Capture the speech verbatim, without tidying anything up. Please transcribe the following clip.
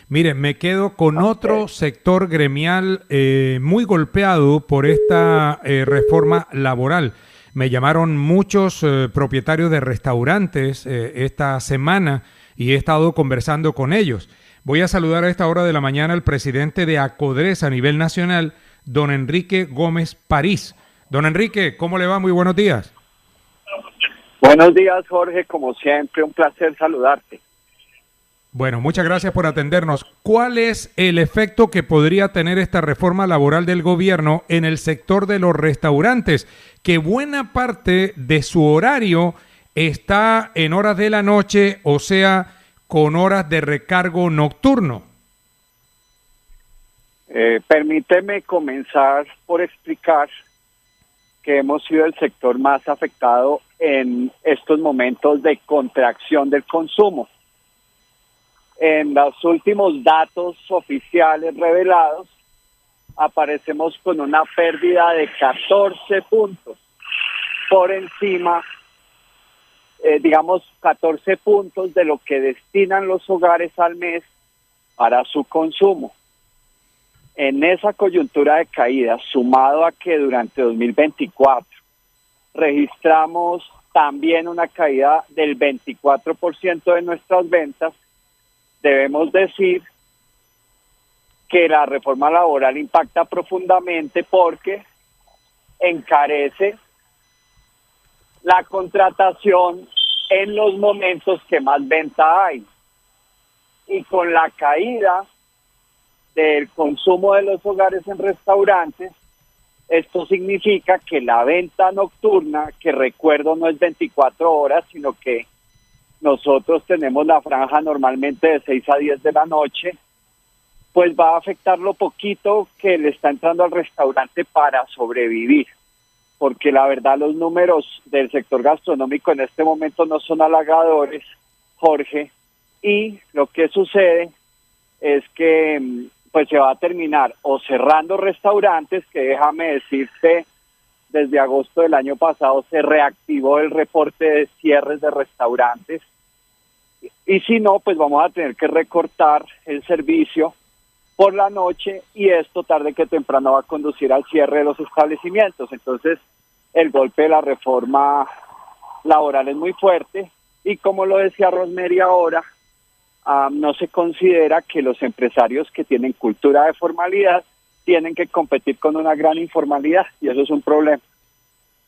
Mire, me quedo con otro sector gremial eh, muy golpeado por esta eh, reforma laboral. Me llamaron muchos eh, propietarios de restaurantes eh, esta semana y he estado conversando con ellos. Voy a saludar a esta hora de la mañana al presidente de ACODRES a nivel nacional, don Enrique Gómez París. Don Enrique, ¿cómo le va? Muy buenos días. Buenos días, Jorge. Como siempre, un placer saludarte. Bueno, muchas gracias por atendernos. ¿Cuál es el efecto que podría tener esta reforma laboral del gobierno en el sector de los restaurantes? Que buena parte de su horario está en horas de la noche, o sea, con horas de recargo nocturno. Eh, permíteme comenzar por explicar que hemos sido el sector más afectado en estos momentos de contracción del consumo. En los últimos datos oficiales revelados, aparecemos con una pérdida de catorce puntos por encima, eh, digamos, catorce puntos de lo que destinan los hogares al mes para su consumo. En esa coyuntura de caída, sumado a que durante dos mil veinticuatro registramos también una caída del veinticuatro por ciento de nuestras ventas, debemos decir que la reforma laboral impacta profundamente porque encarece la contratación en los momentos que más venta hay. Y con la caída del consumo de los hogares en restaurantes, esto significa que la venta nocturna, que recuerdo no es veinticuatro horas, sino que nosotros tenemos la franja normalmente de seis a diez de la noche, pues va a afectar lo poquito que le está entrando al restaurante para sobrevivir, porque la verdad los números del sector gastronómico en este momento no son halagadores, Jorge, y lo que sucede es que pues se va a terminar o cerrando restaurantes, que déjame decirte, desde agosto del año pasado se reactivó el reporte de cierres de restaurantes, y si no, pues vamos a tener que recortar el servicio por la noche, y esto tarde que temprano va a conducir al cierre de los establecimientos. Entonces, el golpe de la reforma laboral es muy fuerte, y como lo decía Rosemary ahora, um, no se considera que los empresarios que tienen cultura de formalidad tienen que competir con una gran informalidad, y eso es un problema.